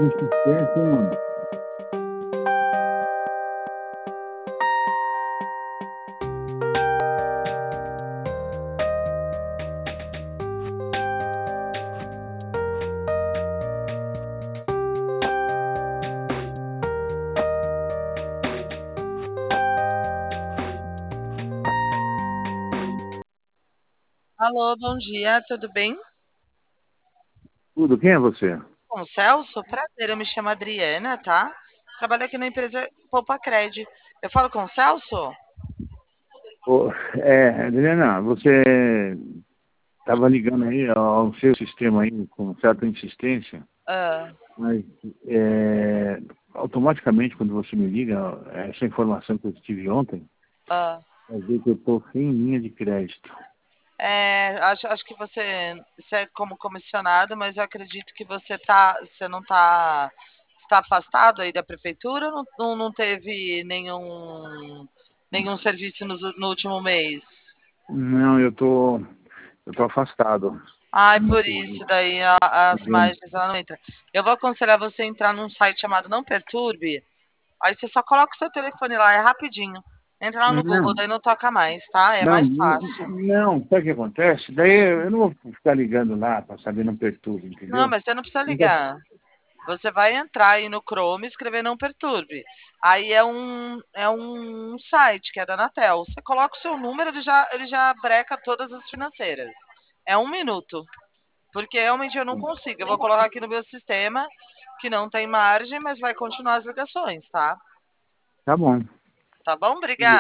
Insistência, mano. Alô, bom dia, tudo bem? Tudo, quem é você? Com o Celso? Prazer, eu me chamo Adriana, tá? Trabalho aqui na empresa Poupa Cred. Eu falo com o Celso? Adriana, você estava ligando aí ao seu sistema aí com certa insistência, Ah, mas automaticamente quando você me liga, essa informação que eu tive ontem, ah. vai ver que eu estou sem linha de crédito. Acho que você é como comissionado, mas eu acredito que você não está afastado aí da prefeitura ou não teve nenhum serviço no último mês? Não, eu tô afastado. Ai, Não por tô isso, daí as vendo. margens ela não entra. Eu vou aconselhar você a entrar num site chamado Não Perturbe. Aí você só coloca o seu telefone lá, é rapidinho. Entra lá no Google, Não, daí não toca mais, tá? É não, mais não, fácil. não, sabe o que acontece? Daí eu não vou ficar ligando lá para saber não perturbe, Não, entendeu? mas você não precisa Nunca- ligar. Você vai entrar aí no Chrome e escrever Não Perturbe. Aí é um site que é da Anatel. Você coloca o seu número, ele já breca todas as financeiras. É 1 minuto. Porque realmente eu não consigo. Eu vou colocar aqui no meu sistema que não tem margem, mas vai continuar as ligações, tá? Tá bom. Tá bom? Obrigada.